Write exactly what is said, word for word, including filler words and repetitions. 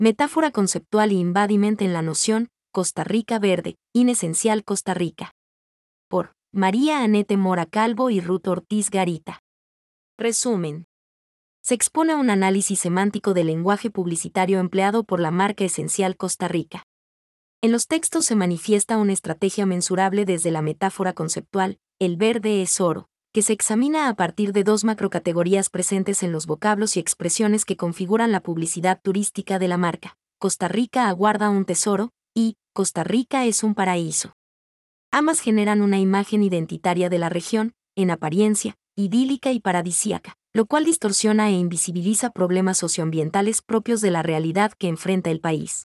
Metáfora conceptual y embodiment en la noción, Costa Rica Verde, Inesencial Costa Rica. Por María Anete Mora Calvo y Ruth Ortiz Garita. Resumen. Se expone un análisis semántico del lenguaje publicitario empleado por la marca Esencial Costa Rica. En los textos se manifiesta una estrategia mensurable desde la metáfora conceptual, el verde es oro, que se examina a partir de dos macrocategorías presentes en los vocablos y expresiones que configuran la publicidad turística de la marca. Costa Rica aguarda un tesoro, y Costa Rica es un paraíso. Ambas generan una imagen identitaria de la región, en apariencia, idílica y paradisíaca, lo cual distorsiona e invisibiliza problemas socioambientales propios de la realidad que enfrenta el país.